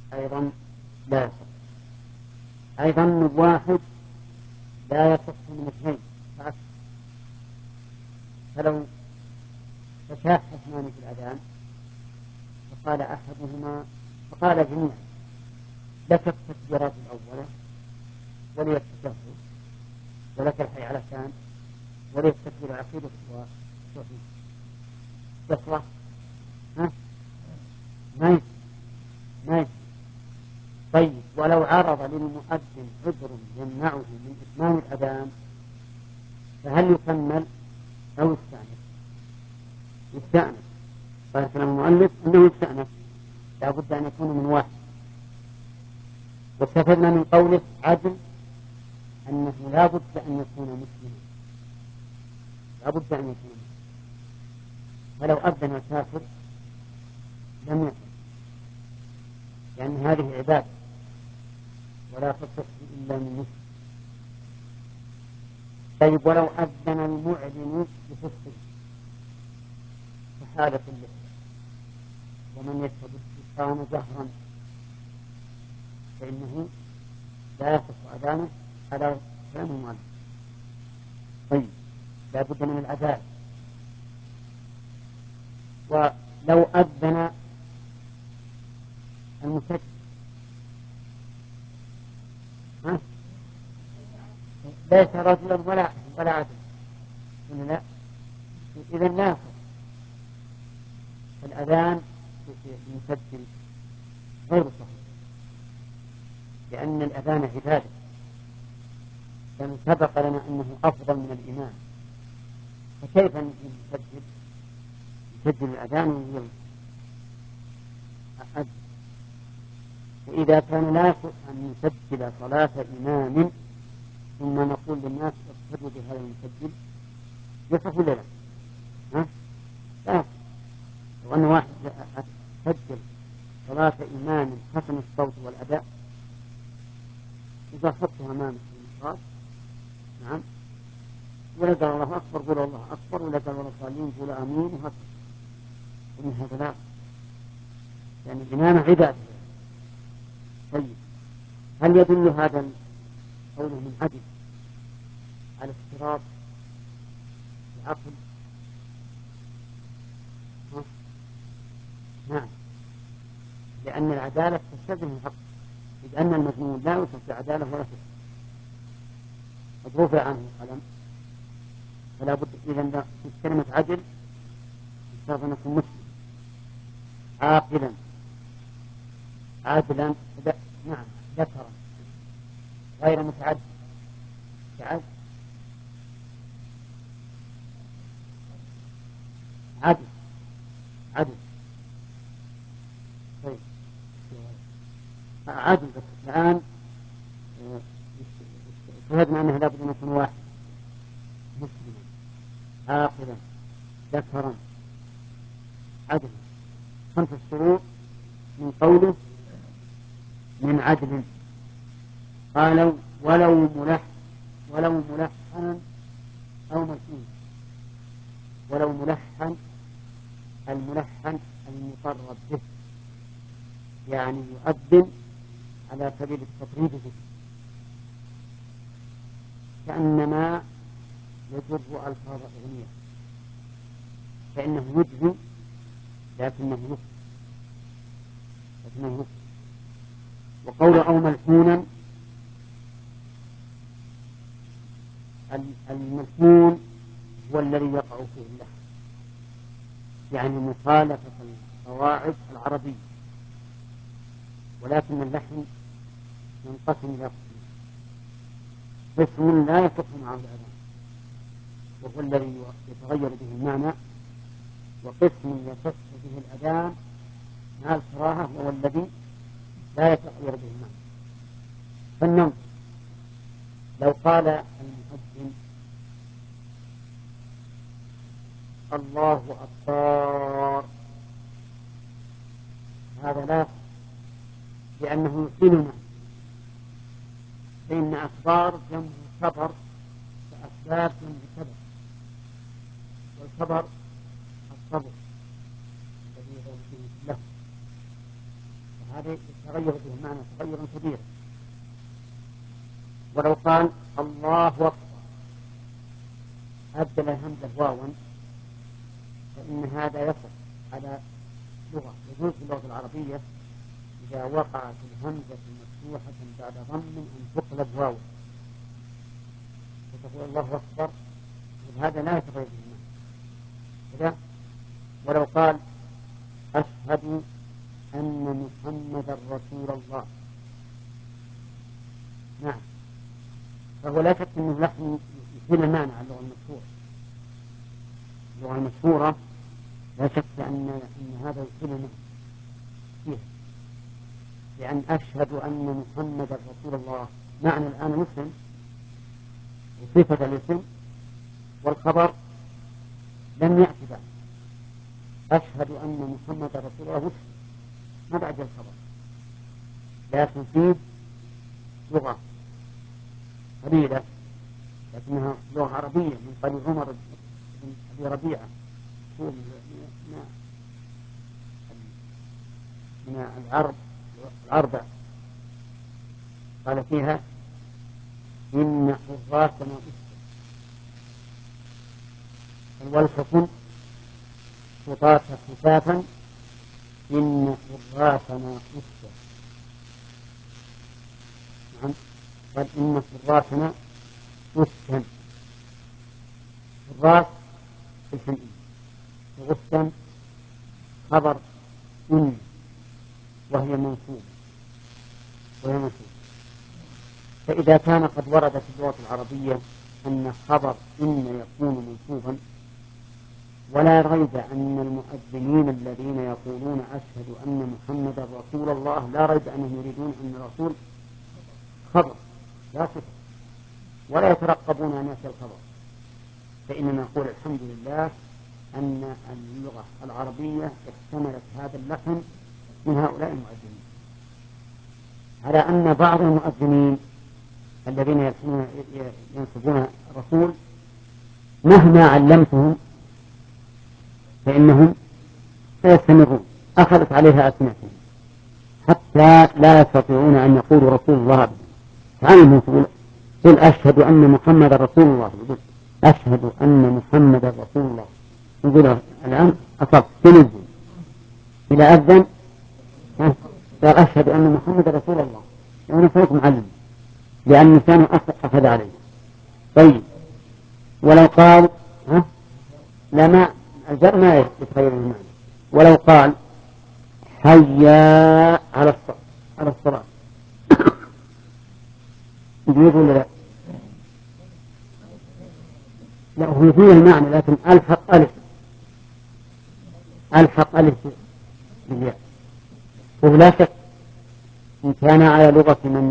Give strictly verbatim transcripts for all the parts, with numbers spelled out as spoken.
أيضا لا يصح. أيضا واحد لا يصح من اثنين، فلو تشاح اثنان في الأذان فقال أحدهما فقال جميعا لك التكبيرات الأولى ولي التشهد ولك الحي على الثاني ولي التكبير الأخير والتوحيد، يصلح؟ ها؟ ما يصلح ما يصلح. طيب ولو عرض للمؤذن عذر يمنعه من إتمام الأذان فهل يكمل أو يستأنف؟ يستأنف. قال كلام المؤلف أنه يستأنف، لا بد أن يكون من واحد. واستفدنا من قوله عدل أنه لا بد أن يكون مسلما، لا بد أن يكون مسلما، فلو أذن كافر لم يكن، لأن هذه عبادة ولا تصح إلا من مسلم. طيب ولو أذن المعلن بفسقه فحالة اللحية ومن يشهد الدخان جهرا فإنه لا يصح أذانه على كلام المؤلف. طيب لا بد من العدالة. ولو أذن المسجد ها؟ ليس رجلا ولا ولا عدل لا، إذا لا يصح. الأذان في المسجد غير صحيح، لأن الأذان عبادة، بل سبق لنا أنه أفضل من الإمام، فكيف نسجل نسجل الأذان وهو أذن؟ وإذا كان لا يصح أن نسجل صلاة إمام ثم نقول للناس اقتدوا بهذا المسجل، يصح ولا لا؟ ها؟ لا يصح. لو أن واحد سجل صلاة إمام حسن الصوت والأداء إذا خطها أمامك في المصاب نعم ولا قال الله أكبر قول الله أكبر ولا قال ولا صالين قول آمين وهكذا، ومن هذا لا، يعني الإمامة عبادة. طيب هل يدل هذا قوله من عدل على اشتراط العقل؟ نعم، لأن العدالة تستلزم الحق، إذ أن المجنون لا يوصف بعدالة ولا فسق، قد رفع عنه القلم، فلا بد إذا في كلمة عدل يشترط أن يكون مسلم عاقلا عادلا نعم ذكرا غير متعد تعد عدل عدل. طيب عدل بس الآن شهدنا أنه لابد أن يكون واحد مسلما عاقلا ذكرا عدلا، خمس الشروط من قوله من عدل. قالوا ولو ملح ولو ملحنا أو ملحون. ولو ملحن الملحن المطرب به، يعني يؤذن على سبيل التطريب به، كأنما يجر ألفاظ أغنية، فإنه يجزي لكنه يفسد لكنه يفسد. وقول أو ملحونا، الملحون هو الذي يقع فيه اللحن، يعني مخالفة القواعد العربية، ولكن اللحن ينقسم إلى قسمين: قسم لا يصح معه الأذان وهو الذي يتغير به المعنى، وقسم يصح به الأذان مع الكراهة وهو الذي لا يتغير به المعنى. فالنوم لو قال المؤذن الله أكبر هذا لا يصح، لأنه يحيلنا، فإن أكبار جمع كبر، فأسباب جمع كبر، والكبر الصبر الذي يدور فيه له، هذا يتغير به المعنى تغيرا كبيرا. ولو قال الله أكبر أبدل الهمزة واوا فإن هذا يصح على لغة يجوز في اللغة العربية إذا وقعت الهمزة مفتوحة بعد ضم أن تقلب واوا فتقول الله أكبر، وهذا لا يتغير به المعنى. ولو قال أشهد أن محمدا رسول الله، نعم، فهو لا شك أنه لحن يحيل المعنى على اللغة المشهورة. اللغة المشهورة لا شك أن أن هذا يحيل المعنى فيها، لأن أشهد أن محمدا رسول الله معنى الآن مسلم وصفة الاسم والخبر لم يأتي بعد. أشهد أن محمدا رسول الله مسلم ما بعد الخبر، لكن فيه لغة قليلة لكنها لغة عربية من قبيل عمر بن أبي ربيعة من العرب الأربع قال فيها إن حراسنا أسر والحكم خطاة خفافا إن حراسنا أسر. نعم، قال إن حراسنا أسر. حراس الحمد وغسا خبر إن وهي منصوبة وهي منصوبة. فإذا كان قد ورد في اللغة العربية أن خبر إن يكون منصوبا، ولا ريب أن المؤذنين الذين يقولون أشهد أن محمدا رسول الله لا ريب أنهم يريدون أن الرسول خبر لا صفة، ولا يترقبون أن يأتي الخبر. فإننا نقول الحمد لله أن اللغة العربية احتملت هذا اللحن من هؤلاء المؤذنين، على أن بعض المؤذنين الذين ينصبون الرسول مهما علمتهم فإنهم سيستمرون، أخذت عليها أسمعتهم حتى لا يستطيعون أن يقولوا رسول الله. تعالوا نقول قل أشهد أن محمد رسول الله، أشهد أن محمد رسول الله، نقول الآن أصبت تنزل إلى أذن قال أشهد أن محمد رسول الله، وأنا صوت معلم لأن لسانه أخذ عليه. طيب ولو قال ها لما الجر ما يتغير المعنى. ولو قال حيا على الصلاة على الصلاة يجوز ولا لا؟ لا، هو يفيد المعنى لكن ألحق ألف ألحق ألف بالياء. ولا شك إن كان على لغة من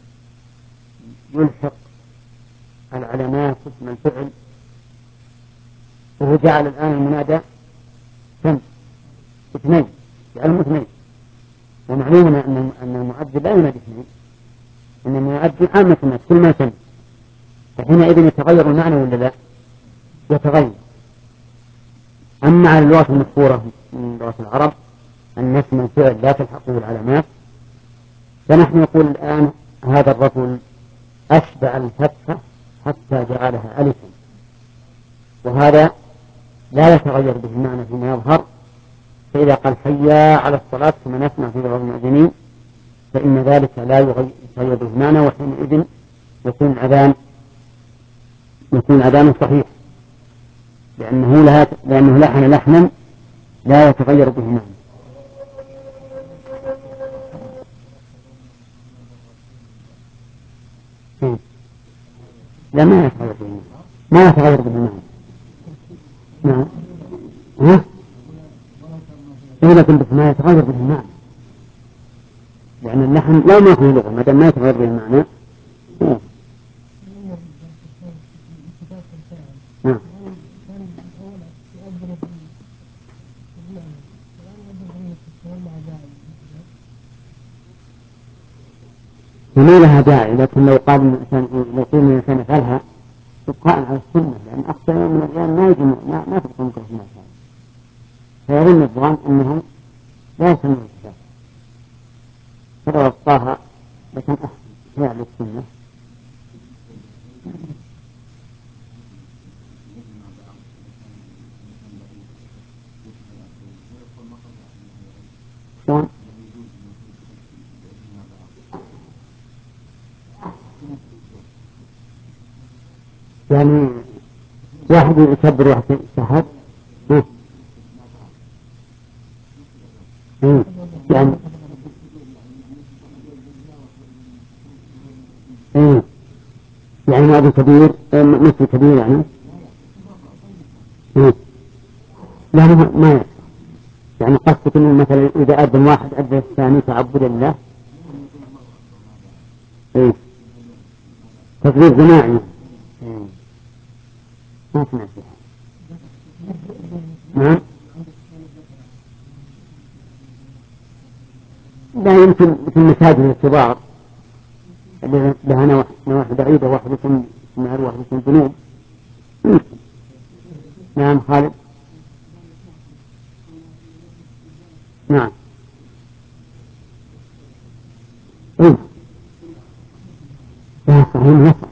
يلحق العلامات اسم الفعل، وهو جعل الآن المنادى كم؟ اثنين، جعلهم اثنين، ومعلوم أن أن المؤذن لا ينادي اثنين، أن المؤذن عامة الناس كل ما سمع، فحينئذ يتغير المعنى ولا لا؟ يتغير. أما على اللغة المشهورة من لغة العرب أن اسم الفعل لا تلحقه العلامات، فنحن نقول الآن هذا الرجل أشبع الفتحة حتى جعلها ألفا، وهذا لا يتغير به المعنى فيما يظهر. فإذا قال حيا على الصلاة كما نسمع في بعض المؤذنين فإن ذلك لا يتغير به المعنى، وحينئذ يكون الأذان يكون أذان صحيح، لأنه لها لأنه لحن لحنا لا يتغير به المعنى. لا، ما يتغير به المعنى، ما يتغير به المعنى. نعم، ها؟ إذا كنت ما يتغير به المعنى، لأن اللحن لا ما فيه لغة ما دام ما يتغير به المعنى. نعم. وما لها داعي، لكن لو قال الإنسان لو قيل الإنسان يفعلها ابقاء على السنة، لأن أكثر من الرجال ما يجي ما ما تبقى ممكن في الناس، فيظن الظان أنه لا يسمى الكتاب. فتوقاها لكن أحسن فعل السنة. شلون؟ يعني واحد يكبر واحد يشهد. يعني ايه يعني ما ابو كبير مثل كبير يعني ايه يعني ما يصح. يعني قصدك انه مثلا اذا اذن واحد اذن الثاني تعبدا له. ايه تكبير جماعي. ايه ما سمعت فيها. نعم لا يمكن في المساجد الكبار اللي لها نواحي بعيدة واحدة في الشمال واحدة في الجنوب. نعم خالد. نعم ايه لا صحيح يصح.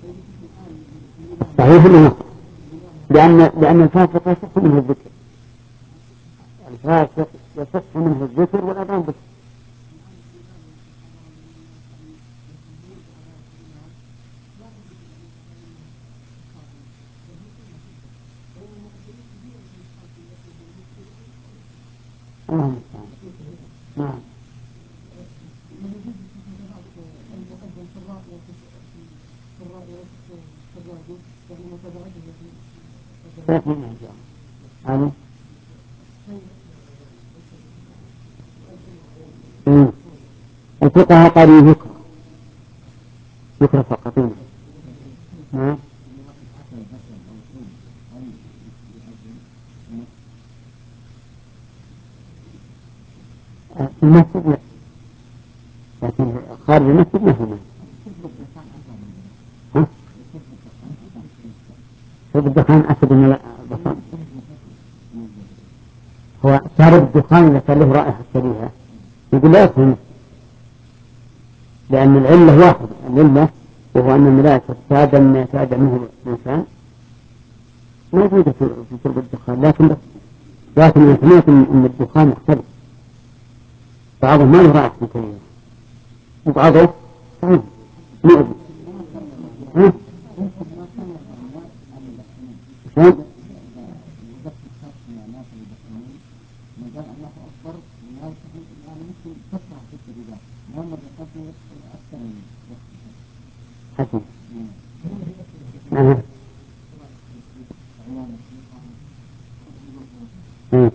صحيح انه يصح لأن لأن الفاسق يصح منه الذكر. الفاسق يصح منه الذكر والأذان بس. نعم نعم هذا الفقهاء قالوا يكره يكره فقط. نعم المسجد لا لكن خارج المسجد ما هو. ها شرب الدخان أسد من البصر. هو شارب الدخان إذا كان له رائحة كريهة يقول لا يفهم لأن العلة واحدة. العلة وهو أن الملائكة تعدى ما يتعدى منه الإنسان موجودة في شرب الدخان. لكن بس لكن أنا سمعت أن الدخان يختلف. بعضهم ما له رائحة كريهة وبعضه صحيح مؤذي. ها شلون؟ حسن. أه. أه.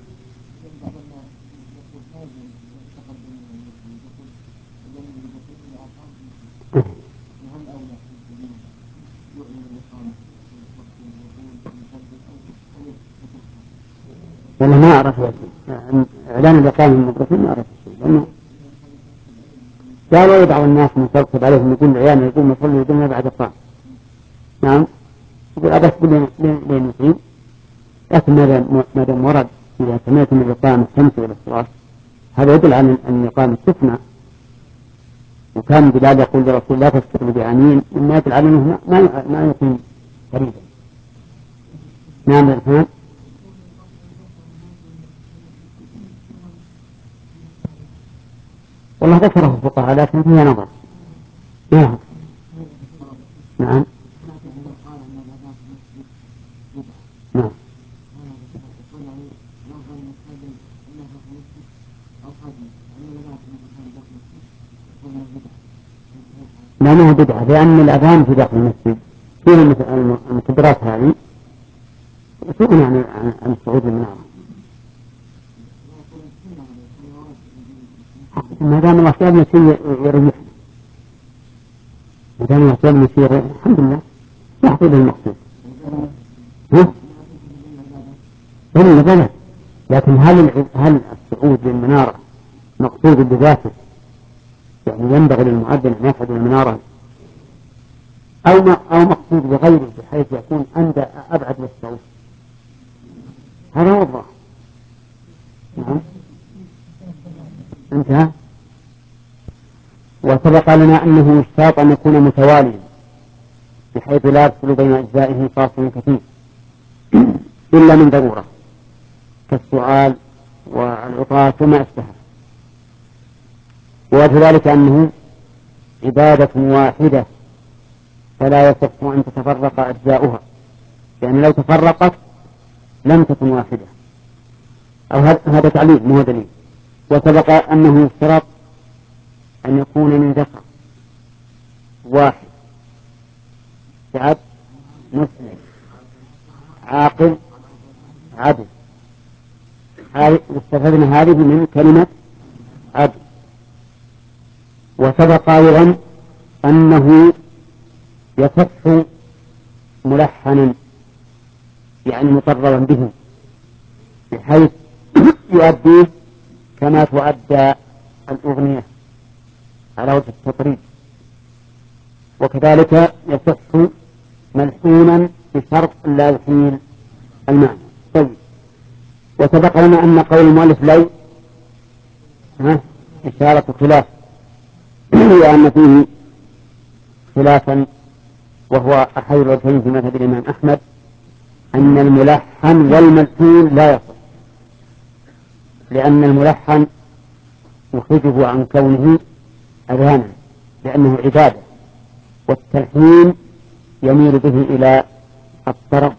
والله ما أعرف إعلان الإقامة المدرسين ما أعرف شيء لأنه قالوا بعض الناس مترتب عليهم يقول العيال يقول يصلي يقول بعد الصلاة. نعم يقول أبس لين لين يقيم. لكن ما دام ورد إذا سمعت من الإقامة تمشي إلى الصلاة هذا يدل على أن الإقامة تسمع. وكان بلال يقول لرسول لا تستقبل بآمين مما يدل على أنه ما ما يكون قريبا. نعم الإرفان. والله ذكره الفقهاء لكن فيها نظر. نعم نعم نعم لا ما هو بدعة لأن الأذان في داخل المسجد فيه المكبرات هذه تغني عن عن الصعود المنارة. ما دام الله سأل يسير يريح ما دام الله سأل يسير الحمد لله يحصل المقصود. ها؟ إلا بلد لكن هل هل الصعود للمنارة مقصود بذاته يعني ينبغي للمؤذن أن يصعد المنارة أو ما أو مقصود بغيره بحيث يكون عند أبعد للصوت هذا هو الظاهر. نعم انتهى. وسبق لنا أنه يشتاط أن يكون متواليا بحيث لا يفصل بين أجزائه فاصل كثير إلا من ضرورة كالسؤال والعطاة وما أشبهه. ووجه ذلك أنه عبادة واحدة فلا يصح أن تتفرق أجزاؤها، يعني لو تفرقت لم تكن واحدة، أو هذا تعليل مو دليل. وسبق أنه يشترط أن يكون من ذكر واحد شعب مسلم عاقل عدل، استفدنا هذه من كلمة عدل. وسبق أيضا أنه يصح ملحنا يعني مقررا به بحيث يؤديه كما تؤدى الأغنية على وجه التطريب، وكذلك يصح ملحونا بشرط لا يحيل المعنى. طيب، وسبق لنا أن قول المؤلف لو ها إشارة خلاف وأن فيه خلافا وهو أحد الوجهين في مذهب الإمام أحمد أن الملحن والملحون لا يصح، لأن الملحن يخرجه عن كونه أذانا لأنه عبادة، والتلحين يميل به إلى الطرب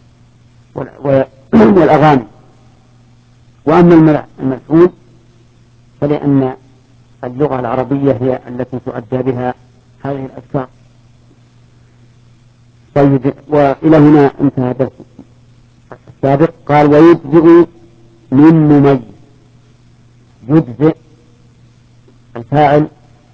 والأغاني. وأما الملحون فلأن اللغة العربية هي التي تؤدى بها هذه الأذكار. طيب، وإلى هنا انتهى درس السابق. قال ويجزئ من مميز. يجزئ الفاعل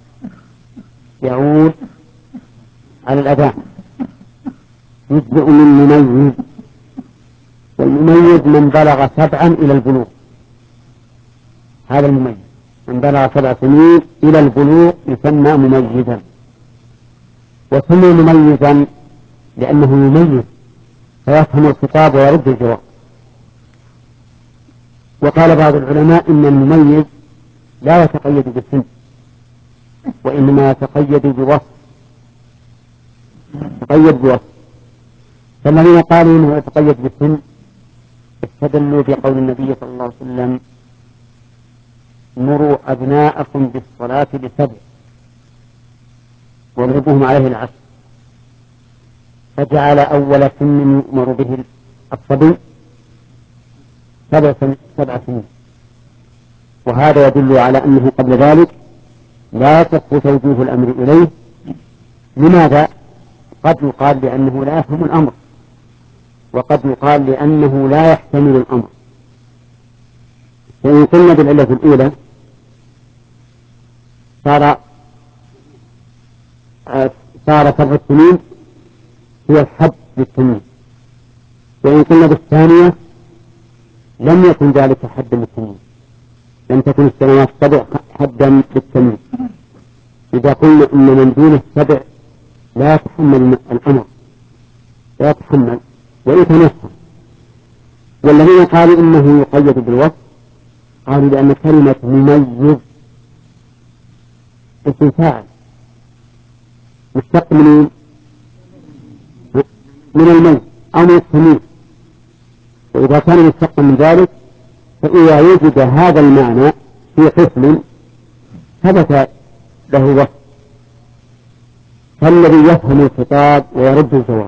يعود على الأذان، يجزئ من مميز، والمميز من بلغ سبعا إلى البلوغ، هذا المميز من بلغ سبع سنين إلى البلوغ يسمى مميزا. وسمي مميزا لأنه يميز فيفهم الخطاب ويرد الجواب. وقال بعض العلماء إن المميز لا يتقيد بالسن وإنما يتقيد بوصف، يتقيد بوصف. فالذين قالوا إنه يتقيد بالسن استدلوا بقول النبي صلى الله عليه وسلم مروا أبناءكم بالصلاة بسبع واضربوهم عليه العشر، فجعل أول سن يؤمر به الصبي سبع سنين، وهذا يدل على أنه قبل ذلك لا تصح توجيه الأمر إليه. لماذا؟ قد يقال لأنه لا يفهم الأمر، وقد يقال لأنه لا يحتمل الأمر. فإن قلنا بالعلة الأولى صار صار سبع سنين هي الحد للتمييز، وإن قلنا بالثانية لم يكن ذلك حدا للتمييز، لم تكن السنوات سبع حدا للتمييز. إذا قلنا إن من دون السبع لا يتحمل الأمر، لا يتحمل ويتنفر. والذين قالوا إنه يقيد بالوصف قالوا لأن كلمة مميز اسم فاعل مشتق من من الميت أو من التمييز، وإذا كان مشتقا من ذلك فإذا وجد هذا المعنى في قسم ثبت له وصف، فالذي يفهم الخطاب ويرد الجواب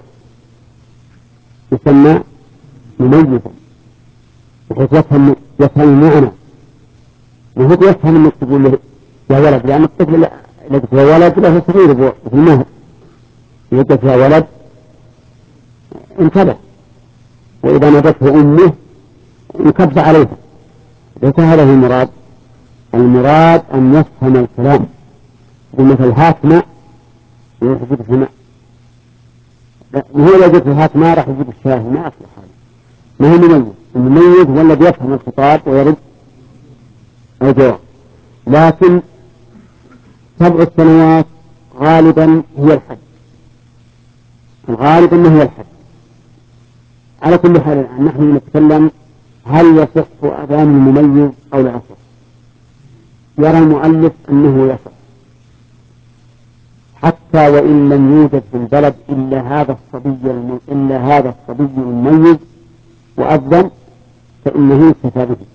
يسمى مميزا، بحيث يفهم يفهم المعنى، وهو يفهم انك تقول له يا ولد، لأن الطفل الذي هو ولد له صغير في المهد، يجد فيها ولد انتبه، وإذا نادته أمه انكب عليها. ليس هذا هو المراد، المراد أن يفهم الكلام. مثل هات ماء يجد في ماء، وهو يجد في هات ماء راح يجيب الشاهي، ما أصلح هذا، ما هو مميز. المميز هو الذي يفهم الخطاب ويرد الجواب. لكن سبع السنوات غالبا هي الحد، غالبا ما هي الحد. على كل حال الآن نحن نتكلم هل يصح أذان المميز أو لا يصح. يرى المؤلف أنه يصح، حتى وإن لم يوجد في البلد إلا هذا الصبي إلا هذا الصبي المميز وأذن فإنه يكتفى به.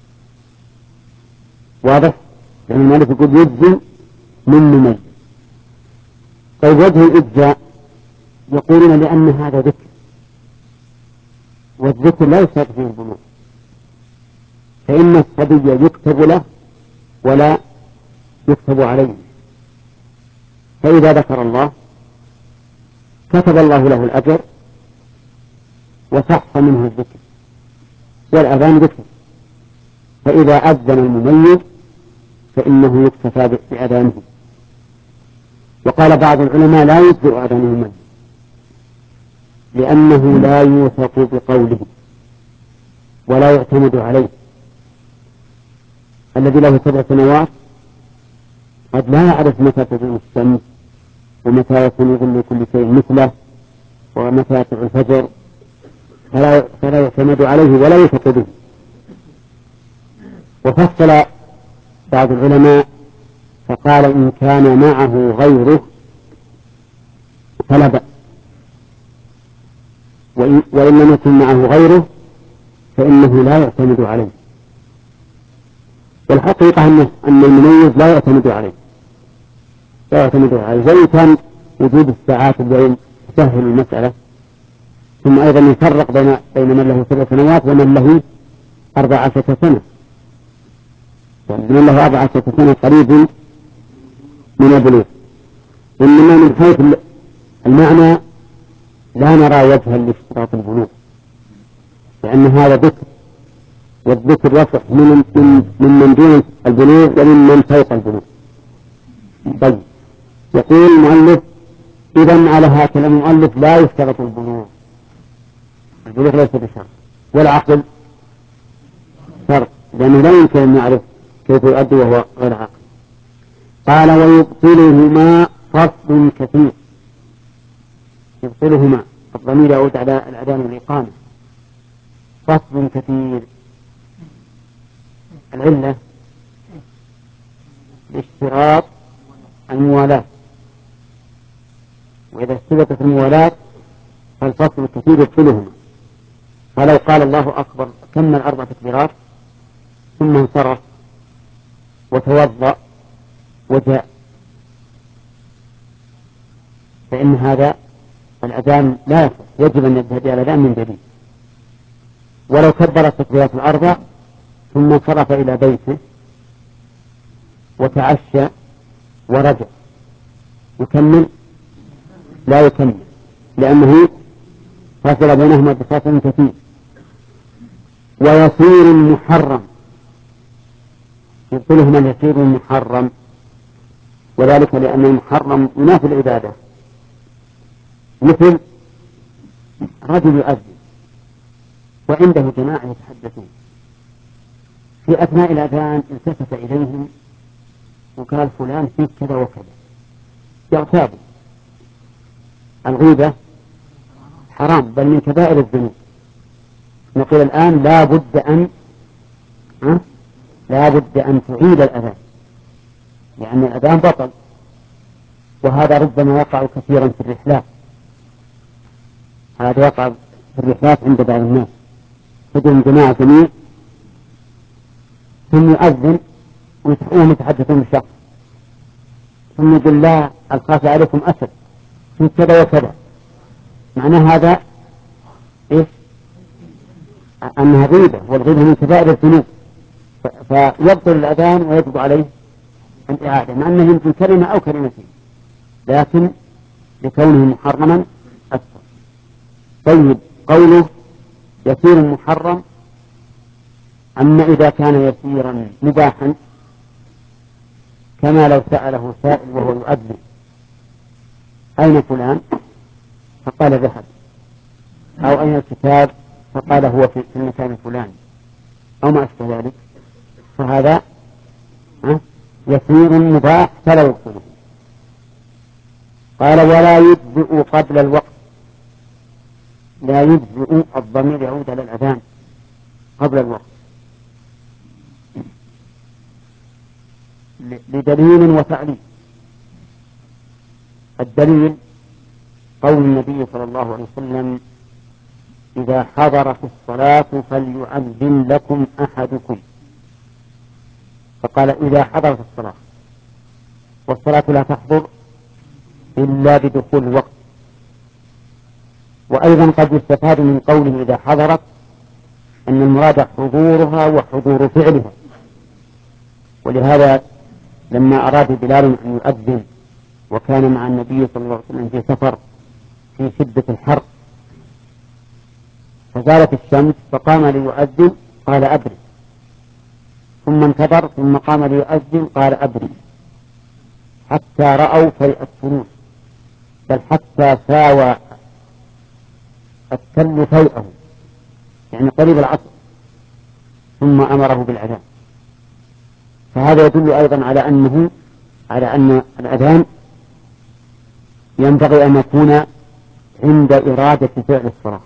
واضح؟ يعني المؤلف يقول يجزي من مميز. طيب وجه الإجزاء يقولون لأن هذا ذكر، والذكر لا يشترط فيه البلوغ، فإن الصبي يكتب له ولا يكتب عليه، فإذا ذكر الله كتب الله له الأجر وصح منه الذكر، والأذان ذكر، فإذا أذن المميز فإنه يكتفى بأذانه. وقال بعض العلماء لا يجزئ أذان المميز لأنه لا يوثق بقوله ولا يعتمد عليه. الذي له سبع سنوات قد لا يعرف متى تزول الشمس ومتى يكون يظل كل شيء مثله ومتى يطلع الفجر، فلا, فلا يعتمد عليه ولا يوثق به. وفصل بعض العلماء فقال إن كان معه غيره فلا بأس، وإن لم يكن معه غيره فإنه لا يعتمد عليه. والحقيقة أن المميز لا يعتمد عليه لا يعتمد عليه وإن كان وجود الساعات اليوم سهل المسألة. ثم أيضا يفرق بين بين من له سبع سنوات ومن له أربع عشرة سنة، من له أربع عشرة سنة قريب من البلوغ. إنما من حيث المعنى لا نرى وجها لاشتراط البلوغ، لأن هذا ذكر، والذكر يصح من من من دون البلوغ ومن فوق البلوغ. طيب يقول المؤلف إذن على هكذا المؤلف لا يشترط البلوغ، البلوغ ليس بشرط، والعقل شرط لأنه لا يمكن أن يعرف كيف يؤدي وهو غير عاقل. قال ويبطلهما فصل كثير. يبطلهما الضمير يعود على الأذان والإقامة. فصل كثير العلة لاشتراط الموالاة، وإذا اشترطت الموالاة فالفصل الكثير يبطلهما. فلو قال الله أكبر كمل أربع تكبيرات ثم انصرف وتوضأ وجاء فإن هذا الأذان لا يصح، يجب أن يبتدئ الأذان من جديد. ولو كبر التكبيرات الأربع ثم انصرف إلى بيته وتعشى ورجع يكمل؟ لا يكمل، لأنه فصل بينهما بفصل كثير. ويسير محرم يبطلهما اليسير المحرم، وذلك لأن المحرم ينافي العبادة، مثل رجل يؤذن وعنده جماعة يتحدثون، في أثناء الأذان التفت إليهم وقال فلان فيك كذا وكذا، يغتابوا. الغيبة حرام بل من كبائر الذنوب. نقول الآن لا بد أن أه؟ لا بد أن تعيد الأذان، لأن الأذان بطل، وهذا ربما يقع كثيرا في الرحلات. هذا يقع في الرحلات عند بعض الناس، تجد جماعة جميع ثم يؤذن وهم يتحدثون بشخص ثم يقول لا الخاف عليكم أسد في كذا وكذا، معنى هذا إيش؟ أنها غيبة، والغيبة من كبائر الذنوب، فيبطل الأذان ويجب عليه الإعادة، مع أنه يمكن كلمة أو كلمتين لكن لكونه محرما أكثر. طيب قوله يسير محرم، أما إذا كان يسيرا مباحا كما لو سأله سائل وهو يؤذن أين فلان فقال ذهب، أو أين الكتاب فقال هو في المكان الفلاني أو ما أشبه ذلك، فهذا يسير مباح فلا يبطله. قال ولا يجزئ قبل الوقت. لا يجزئ الضمير يعود على الأذان قبل الوقت لدليل وتعليل. الدليل قول النبي صلى الله عليه وسلم إذا حضرت الصلاة فليؤذن لكم أحدكم، فقال إذا حضرت الصلاة، والصلاة لا تحضر إلا بدخول الوقت. وأيضا قد يستفاد من قوله إذا حضرت أن المراد حضورها وحضور فعلها، ولهذا لما أراد بلال أن يؤذن وكان مع النبي صلى الله عليه وسلم في سفر في شدة الحر فزالت الشمس فقام ليؤذن قال أبرد، ثم انتظر ثم قام ليؤذن قال أبرد، حتى رأوا فيء السرور، بل حتى ساوى التل فيئه يعني قريب العصر، ثم أمره بالأذان. فهذا يدل أيضا على أنه على أن الأذان ينبغي أن يكون عند إرادة فعل الصلاة،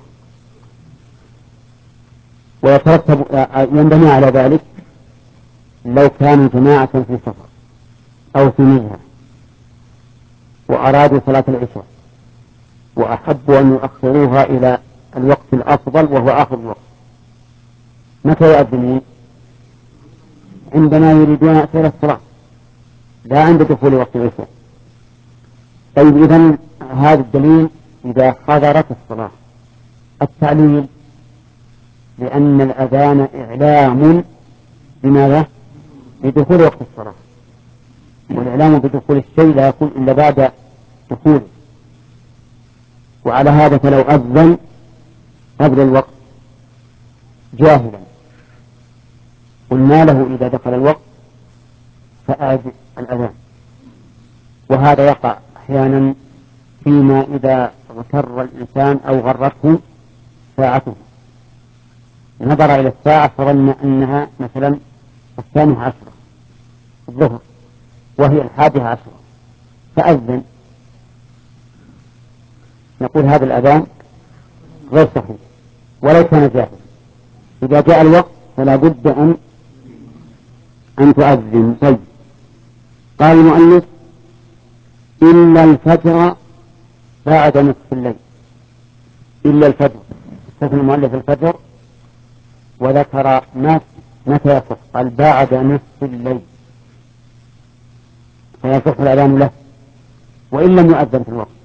ويترتب ينبني على ذلك لو كانوا جماعة في سفر أو في نزهة وأرادوا صلاة العشاء وأحبوا أن يؤخروها إلى الوقت الأفضل وهو آخر الوقت، متى يؤذنون؟ عندما يريدون فعل الصلاة لا عند دخول وقت العشاء. طيب إذن هذا الدليل إذا حضرت الصلاة. التعليل لأن الأذان إعلام بماذا؟ بدخول وقت الصلاة، والإعلام بدخول الشيء لا يكون إلا بعد دخوله. وعلى هذا فلو أذن قبل الوقت جاهلا قلنا له إذا دخل الوقت فأعد الأذان. وهذا يقع أحيانا فيما إذا اغتر الإنسان أو غرته ساعته، نظر إلى الساعة فظن أنها مثلا الثانية عشرة الظهر وهي الحادية عشرة فأذن، نقول هذا الأذان غير صحيح ولو كان جاهلا. إذا جاء الوقت فلا بد أن أن تؤذن. طيب قال المؤلف إلا الفجر بعد نصف الليل، إلا الفجر، استثنى المؤلف الفجر وذكر متى يصح، قال بعد نصف الليل فيصح الأذان له وإن لم يؤذن في الوقت.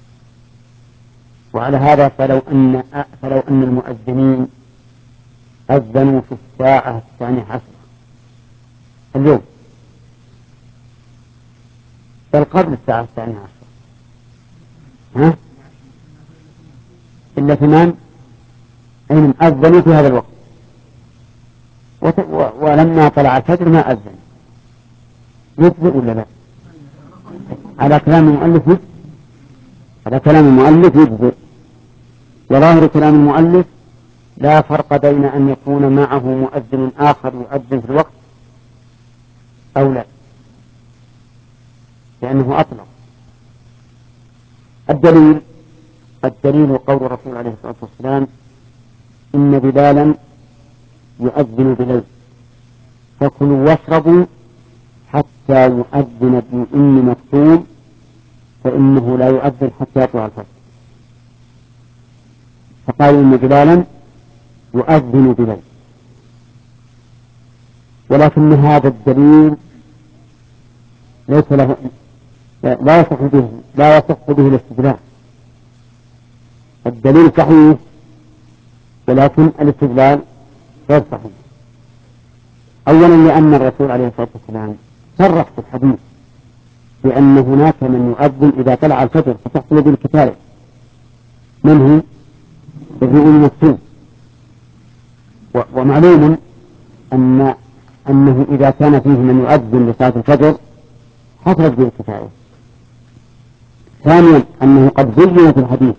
وعلى هذا فلو أن فلو أن المؤذنين أذنوا في الساعة الثانية عشرة اليوم بل قبل الساعة الثانية عشرة ها إلا ثمان أين أذنوا في هذا الوقت ولما طلع الفجر ما أذن، يجزئ ولا لا؟ على كلام المؤلف يجزئ، على كلام المؤلف يجزئ. وظاهر كلام المؤلف لا فرق بين أن يكون معه مؤذن آخر يؤذن في الوقت أو لا، لأنه أطلق. الدليل الدليل قول الرسول عليه الصلاة والسلام إن بلالا يؤذن بليل فكلوا واشربوا حتى يؤذن ابن أم مكتوم فإنه لا يؤذن حتى يطلع الفجر. فقالوا إن بلالا يؤذن بليل، ولكن هذا الدليل ليس له لا يصح به لا يصح به الاستدلال. الدليل صحيح ولكن الاستدلال غير صحيح. أولا لأن الرسول عليه الصلاة والسلام صرح في الحديث بأن هناك من يؤذن إذا طلع الفجر فتحصل بالكفاية منه ابن أم مكتوم، ومعلوم أن أنه إذا كان فيه من يؤذن لصلاة الفجر حصلت به الكفاية. ثانيا أنه قد بين في الحديث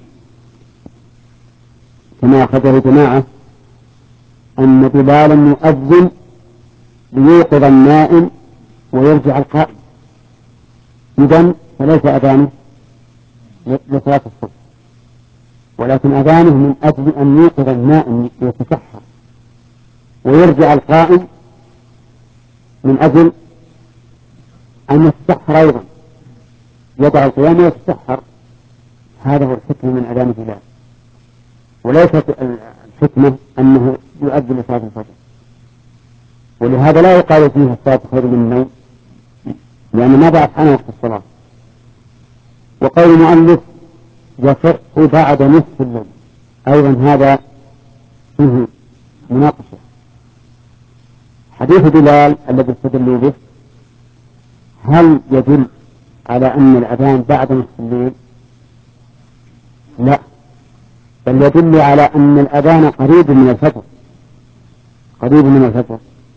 كما أخرجه جماعة أن بلالا يؤذن ليوقظ النائم ويرجع القائم، إذن فليس أذانه لصلاة الصبح ولكن أذانه من أجل أن يوقظ النائم يتسحر ويرجع القائم من أجل أن يتسحر أيضا يدع القيام ويتسحر، هذا هو الحكمة من أذان بلال، وليست الحكمة أنه يؤذن لصلاة الفجر. ولهذا لا يقال فيه الصلاة خير من النوم، لأن ما بعد عن وقت الصلاة. وقول المؤلف يصح بعد نصف الليل أيضا هذا فيه مناقشة. حديث بلال الذي استدلوا به هل يدل على أن الأذان بعد نصف الليل؟ لا، بل يدل على أن الأذان قريب من الفجر، قريب من الفجر.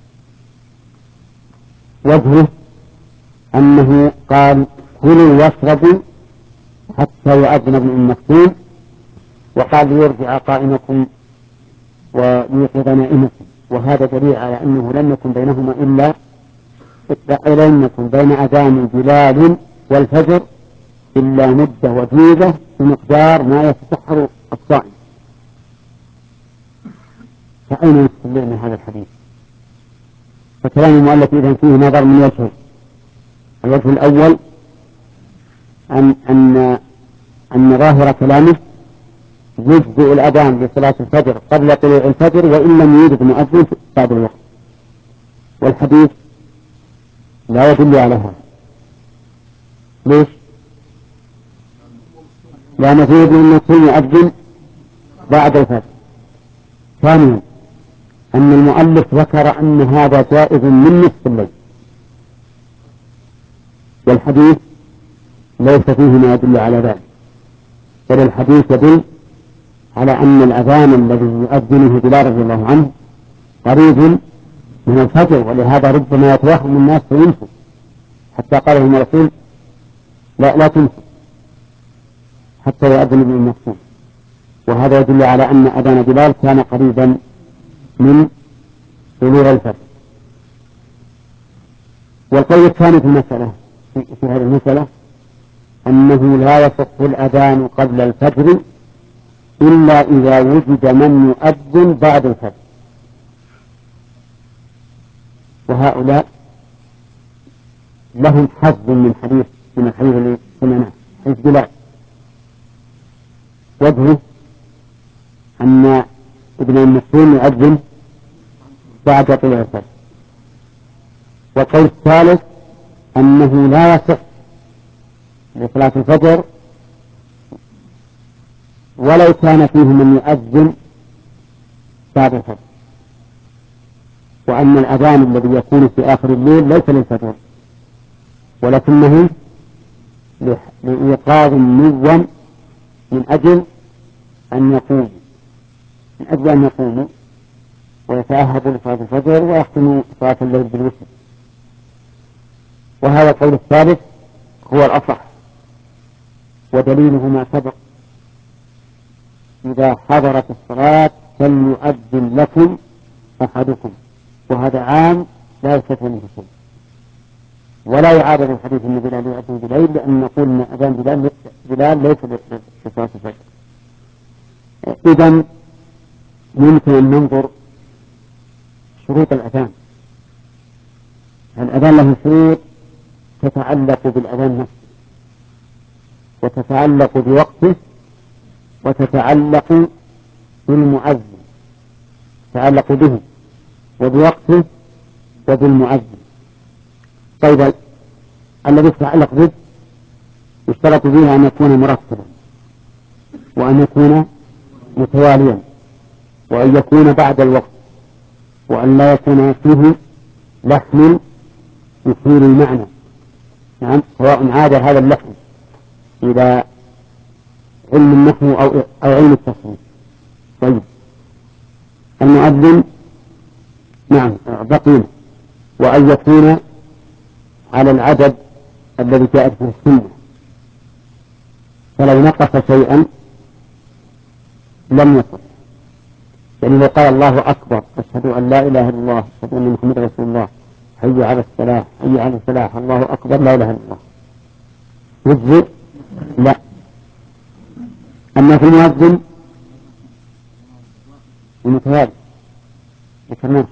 وجهه أنه قال كلوا واشربوا حتى يؤذن ابن أم مكتوم، وقال ليرجع قائمكم ويوقظ نائمكم، وهذا دليل على أنه لم يكن بينهما إلا لم يكن بين أذان بلال والفجر إلا مدة وجيزة بمقدار ما يتسحر الصائم. فأين يستدل من هذا الحديث؟ فكلام المؤلف إذن فيه نظر من وجهين. الوجه الأول أن أن أن ظاهر كلامه يجزئ الأذان لصلاة الفجر قبل طلوع الفجر وإن لم يوجد مؤذن بعد الوقت، والحديث لا يدل على هذا. ليش؟ لأن فيه ابن أم مكتوم يؤذن بعد الفجر. ثانيا أن المؤلف ذكر أن هذا جائز من نصف الليل، والحديث ليس فيه ما يدل على ذلك، بل الحديث يدل على أن الأذان الذي يؤذنه بلال رضي الله عنه قريب من الفجر، ولهذا ربما يتوهم الناس فينسوا، حتى قال لهم الرسول لا لا تنسوا حتى يؤذن ابن أم مكتوم. وهذا يدل على أن أذان بلال كان قريبا من طلوع الفجر. والقول الثاني في المسألة في هذه المسألة أنه لا يصح الأذان قبل الفجر إلا إذا وجد من يؤذن بعد الفجر، وهؤلاء لهم حظ من حديث من الحديث الذي سمعناه حديث بلال. وجهه أن ابن أم مكتوم يؤذن بعد طلوع الفجر. والقول الثالث أنه لا يصح لصلاة الفجر ولو كان فيه من يؤذن بعد الفجر، وأن الأذان الذي يكون في آخر الليل ليس للفجر ولكنه لإيقاظ النوم من أجل أن يقوموا من أجل أن يقوموا ويتأهبوا لصلاة الفجر ويختموا صلاة الليل بالوتر. وهذا القول الثالث هو الأصح، ودليله ما سبق: إذا حضرت الصلاة فليؤذن لكم أحدكم، وهذا عام لا يستثنى منه شيء، ولا يعارض الحديث أن بلال يؤذن بالليل، لأن نقول أن أذان بلال, بلال ليس لصلاة الفجر. إذن يمكن أن ننظر شروط الأذان. الأذان له شروط تتعلق بالأذان نفسه، وتتعلق بوقته، وتتعلق بالمؤذن، تتعلق به وبوقته وبالمؤذن. طيب الذي يتعلق به يشترط به أن يكون مرتبا، وأن يكون متواليا، وأن يكون بعد الوقت، وأن لا يكون فيه لحن يثير المعنى، نعم، سواء عاد هذا اللحن إلى علم النحو أو أو علم التصريف. طيب المؤذن نعم بقينا، وأن يكون على العدد الذي جاءت به السنة، فلو نقص شيئا لم يصح. يعني لو قال الله أكبر أشهد أن لا إله إلا الله أشهد أن محمد رسول الله حي على الصلاة حي على الفلاح الله أكبر لا إله إلا الله يجزئ؟ لا. أما في المؤذن المتوالي ذكرناه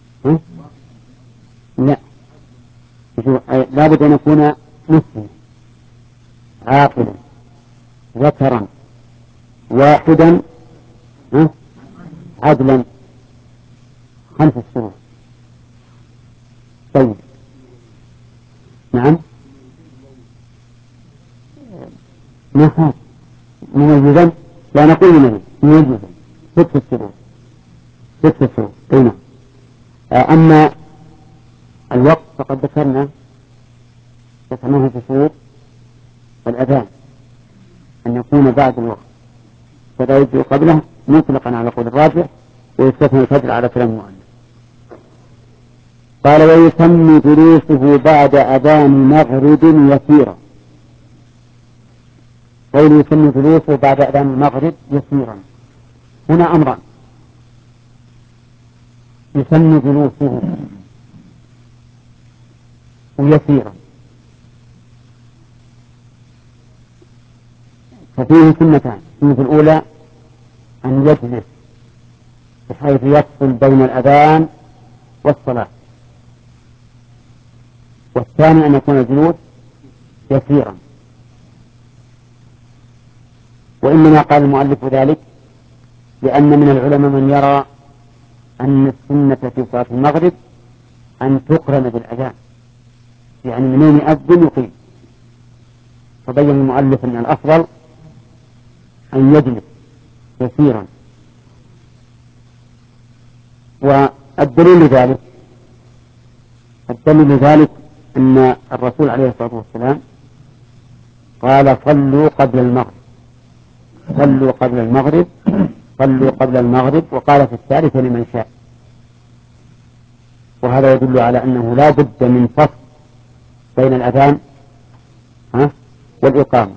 لا، لا بد أن يكون مسلم عاقلا ذكرا واحدا عدلا، خمس شروط. طيب نعم نحن مميزا، لا نقول مميزا، مميزا ست شروط، ست شروط. هنا أما الوقت فقد ذكرنا ذكرناه في شروط الأذان أن يكون بعد الوقت، فلا يجب قبله مطلقا على قول الراجح، ويستثنى الفجر على كلام المؤلف. قال ويسمي جلوسه بعد أذان مغرب يسيرا. قول يسمي جلوسه بعد أذان المغرب يسيرا، هنا أمران: يسمي جلوسه ويسيرا، ففيه سنتان. السنة الأولى أن يجلس بحيث يفصل بين الأذان والصلاة، والثاني أن يكون الجلوس يسيرا. وإنما قال المؤلف ذلك لأن من العلماء من يرى أن السنة في صلاة المغرب أن تقرن بالأذان، يعني منين يؤذن يقيم، فبين المؤلف أن الأفضل أن يجلس يسيرا. والدليل لذلك الدليل لذلك أن الرسول عليه الصلاة والسلام قال صلوا قبل المغرب، صلوا قبل المغرب، صلوا قبل المغرب، وقال في الثالثة لمن شاء. وهذا يدل على أنه لا بد من فصل بين الأذان والإقامة.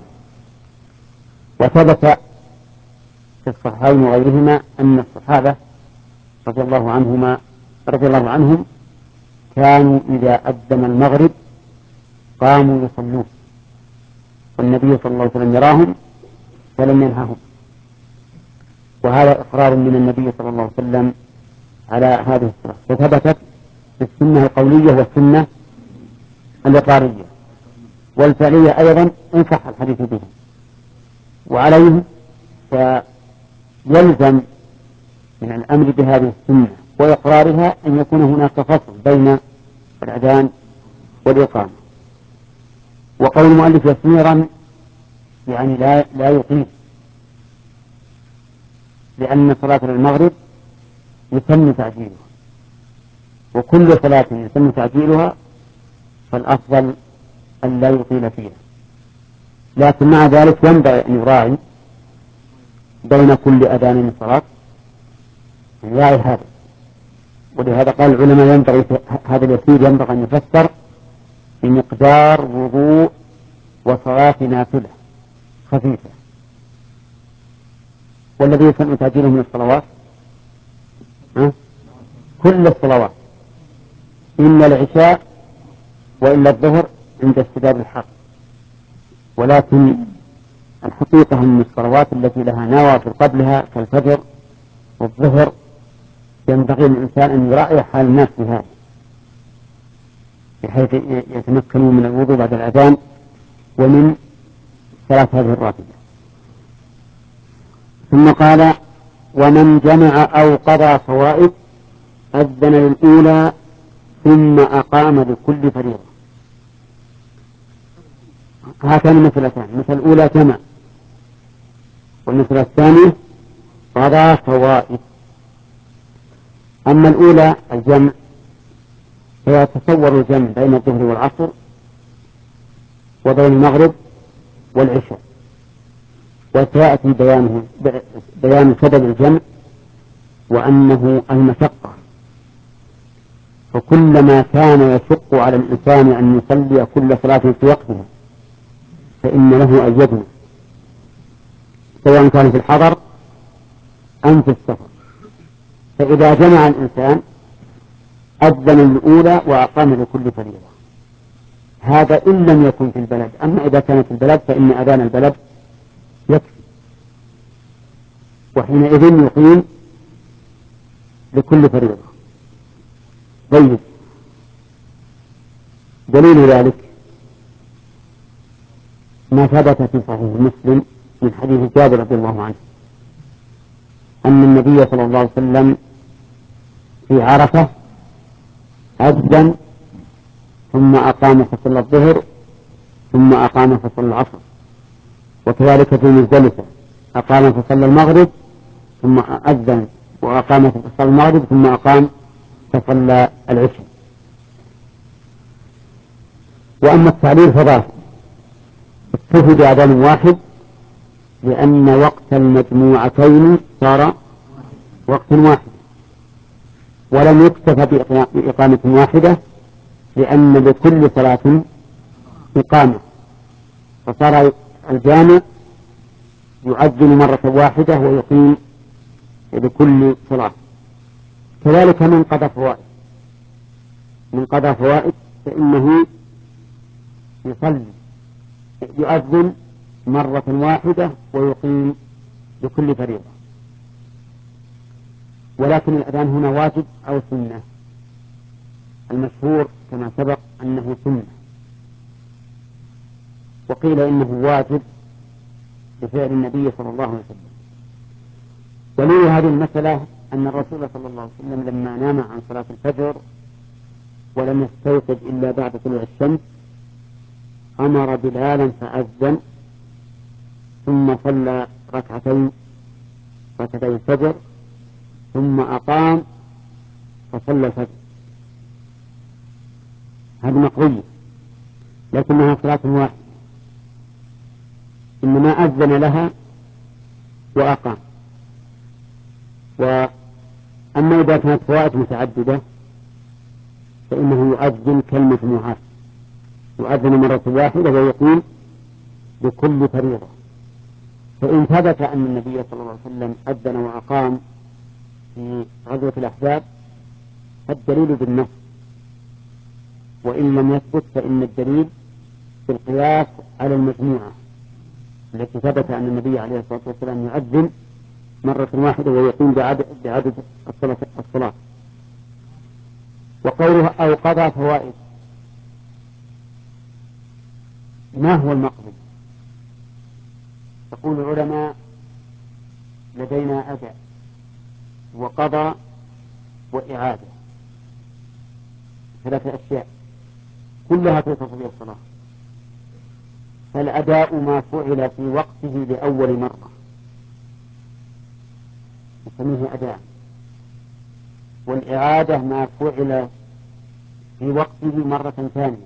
وثبت في الصحيحين وغيرهما أن الصحابة رضي الله عنهما رضي الله عنهم كانوا إذا أذن المغرب قاموا يصلون، والنبي صلى الله عليه وسلم يراهم فلم ينههم. وهذا إقرار من النبي صلى الله عليه وسلم على هذه الصلاة، فثبتت السنة القولية والسنة الإقرارية والفعلية أيضا إن صح الحديث به. وعليه فيلزم من الأمر بهذه السنة وإقرارها أن يكون هناك فصل بين الأذان والإقامة. وقول المؤلف يسيرا يعني لا لا يطيل، لأن صلاة المغرب يسمى تعجيلها، وكل صلاة يسمى تعجيلها فالأفضل أن لا يطيل فيها. لكن مع ذلك ينبغي أن يراعي بين كل أذان صلاة، يراعي هذا. ولهذا قال العلماء ينبغي هذا اليسير ينبغي أن يفسر بمقدار وضوء وصلاة نافلة خفيفة. والذي يسمى تعجيله من الصلوات ها؟ كل الصلوات إلا العشاء وإلا الظهر عند اشتداد الحر، ولكن الحقيقة من الصلوات التي لها نوافل قبلها كالفجر والظهر ينبغي للإنسان أن يراعي حال الناس في هذا، بحيث يتمكنوا من الوضوء بعد الأذان ومن صلاة هذه الراتبة. ثم قال ومن جمع أو قضى فوائد أذن للأولى ثم أقام لكل فريضة. هاتان مثلتان، مثل الأولى جمع، والمثل الثاني قضى فوائد. أما الأولى الجمع فيتصور الجمع بين الظهر والعصر وبين المغرب والعشاء، وسيأتي بيانه بيان سبب الجمع وأنه المشقة، فكلما كان يشق على الإنسان أن يصلي كل صلاة في وقتها فإن له أن يجمع، سواء كان في الحضر أم في السفر. فإذا جمع الإنسان أذن الأولى وأقام لكل فريضة، هذا إن لم يكن في البلد. أما إذا كانت في البلد فإن أذان البلد يكفي، وحينئذ يقيم لكل فريضة. طيب دليل ذلك ما ثبت في صحيح مسلم من حديث جابر رضي الله عنه أن النبي صلى الله عليه وسلم في عرفة أذن ثم أقام فصلى الظهر ثم أقام فصلى العصر، وكذلك في مزدلفة أقام فصلى المغرب ثم أذن وأقام فصلى المغرب ثم أقام فصلى العشاء. وأما التعليل فضاف اكتفي بأذان واحد لأن وقت المجموعتين صار وقت واحد، ولم يكتفى بإقامة واحدة لأن لكل صلاة إقامة، فصار الجامع يؤذن مرة واحدة ويقيم لكل صلاة. كذلك من قضى فوائد من قضى فوائد فإنه يصلي يؤذن مرة واحدة ويقيم لكل فريضة. ولكن الأذان هنا واجب أو سنة؟ المشهور كما سبق أنه سنة، وقيل إنه واجب بفعل النبي صلى الله عليه وسلم. دليل هذه المسألة أن الرسول صلى الله عليه وسلم لما نام عن صلاة الفجر ولم يستيقظ إلا بعد طلوع الشمس أمر بلالا فأذن ثم صلى ركعتين ركعتي الفجر ثم أقام فصلى الفجر. هذه مقضية لكنها صلاة واحدة، إنما أذن لها وأقام. وأما إذا كانت فوائد متعددة فإنه يؤذن كالمجموعات، يؤذن مرة واحدة ويقيم بكل فريضة. فإن ثبت أن النبي صلى الله عليه وسلم أذن وأقام في غزوة الأحزاب فالدليل بالنص، وإن لم يثبت فإن الدليل بالقياس على المجموعة التي ثبت أن النبي عليه الصلاة والسلام يؤذن مرة واحدة ويقيم بعدد, بعدد الصلاة. وقوله أو قضى فوائد، ما هو المقصود؟ يقول العلماء لدينا أداء وقضى وإعادة، ثلاثة أشياء كلها في تفضيل الصلاة. فالأداء ما فعل في وقته لأول مرة نسميه أداء، والإعادة ما فعل في وقته مرة ثانية،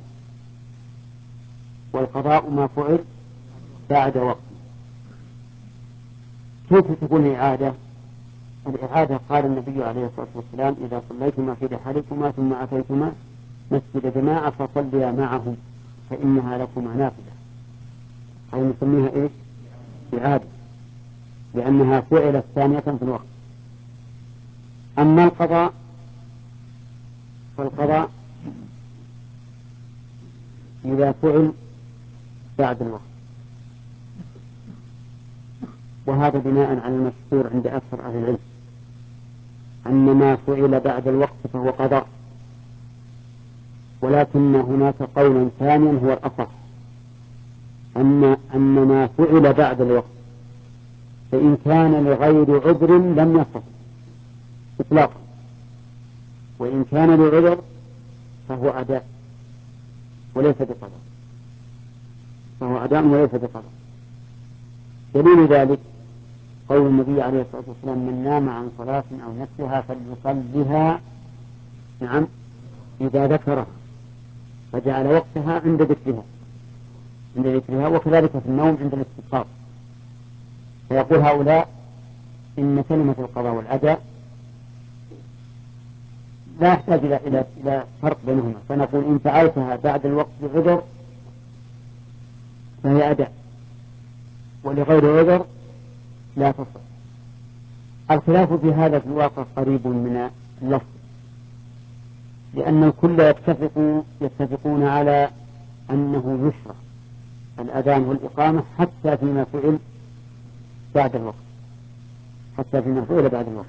والقضاء ما فعل بعد وقته. كيف تكون الإعادة؟ الإعادة قال النبي عليه الصلاة والسلام إذا صليتما في رحالكما ثم أتيتما مسجد جماعة فصليا معهم فإنها لكما نافلة، أو نسميها إيش؟ إعادة، لأنها فعلت ثانية في الوقت. أما القضاء فالقضاء إذا فعل بعد الوقت، وهذا بناء على المشهور عند أكثر أهل العلم أن ما فعل بعد الوقت فهو قضاء، ولكن هناك قولا ثانيا هو الأصح أن أن ما فعل بعد الوقت فإن كان لغير عذر لم يصح إطلاقا، وإن كان لعذر فهو أداء وليس بقضاء، فهو أداء وليس بقضاء. دليل ذلك قول النبي عليه الصلاة والسلام من نام عن صلاة أو نسيها فليصلها نعم إذا ذكرها، فجعل وقتها عند ذكرها عند ذكرها وكذلك في النوم عند الاستيقاظ. فيقول هؤلاء إن كلمة القضاء والأداء لا يحتاج إلى إلى إلى فرق بينهما، فنقول إن فعلتها بعد الوقت بعذر فهي أداء، ولغير عذر لا تصح. الخلاف في هذا في الواقع قريب من اللفظ، لأن الكل يتفق يتفقون على أنه يشرع الأذان والإقامة حتى فيما فعل بعد الوقت، حتى فيما فعل بعد الوقت.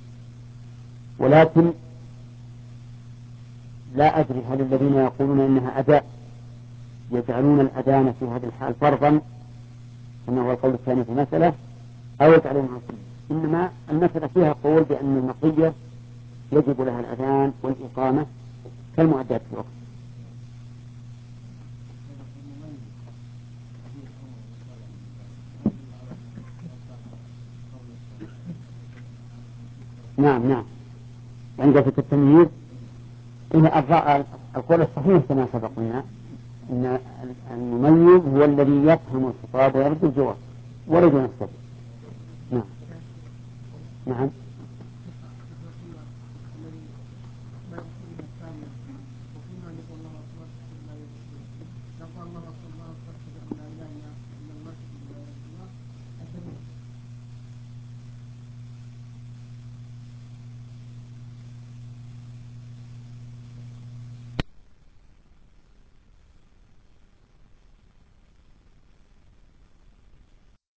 ولكن لا أدري هل الذين يقولون إنها أداء يجعلون الأذان في هذه الحال فرضا كما هو القول الثاني في المسألة، أو يجعلون عصيا. إنما المسألة فيها قول بأن المقية يجب لها الأذان والإقامة كالمؤدات في الوقت. نعم نعم عند في التمييز القول الصحيح كما سبقنا أن المميز هو الذي يفهم الخطاب ويرد الجواب ورد نفسه. نعم نعم